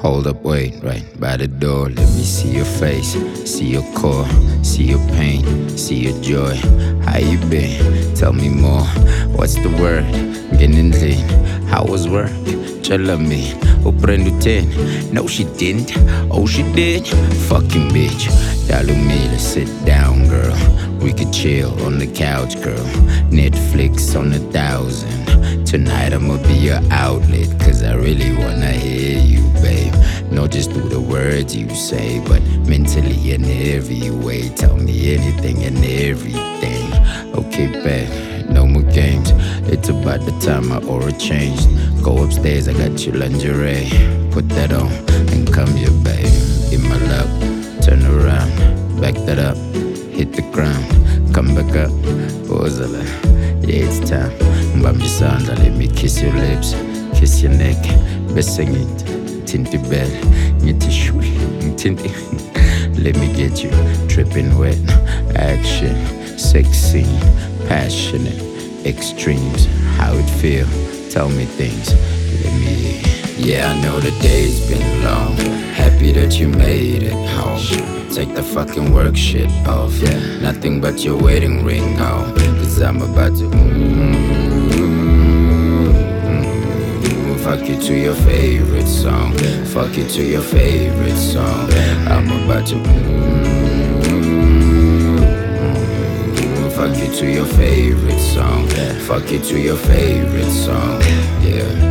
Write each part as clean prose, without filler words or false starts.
Hold up, wait, right by the door. Let me see your face, see your core, see your pain, see your joy. How you been? Tell me more. What's the word? Getting clean. How was work? Tell me. O prendo 10. No, she didn't. Oh, she did. Fucking bitch. Dalumila, sit down, girl. We could chill on the couch, girl. Netflix on 1,000. Tonight I'ma be your outlet, cause I really wanna hear you, babe. Not just through the words you say, but mentally in every way. Tell me anything and everything. Okay, babe, no more games. It's about the time my aura changed. Go upstairs, I got your lingerie. Put that on and come here, babe. In my lap, turn around, back that up, hit the ground, come back up. Ozala, yeah, it's time. Mbambi sandla, let me kiss your lips, kiss your neck, besing it, tinty bed, ngithi shwi, tinty. Let me get you dripping wet, action, sexy, passionate, extremes. How it feel? Tell me things. Let me. Yeah, I know the day's been long. Happy that you made it home. Take the fucking work shit off. Yeah, nothing but your wedding ring on. Cause I'm about to fuck you to your favorite song. Fuck you to your favorite song. I'm about to fuck you to your favorite song. Fuck you to your favorite song. Yeah.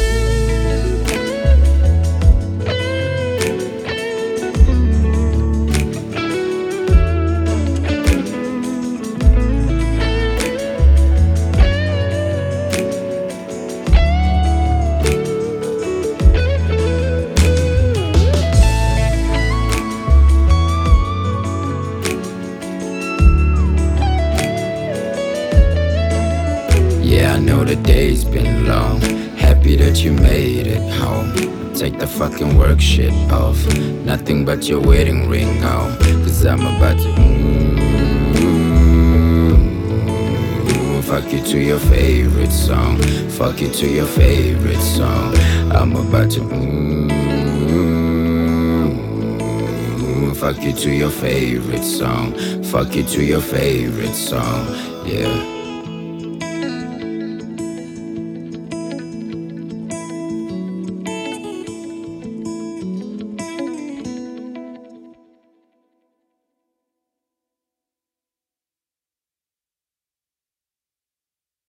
Yeah, I know the day's been long. Happy that you made it home. Take the fucking work shit off. Nothing but your wedding ring on. Cause I'm about to fuck you to your favorite song. Fuck you to your favorite song. I'm about to fuck you to your favorite song. Fuck you to your favorite song. Yeah.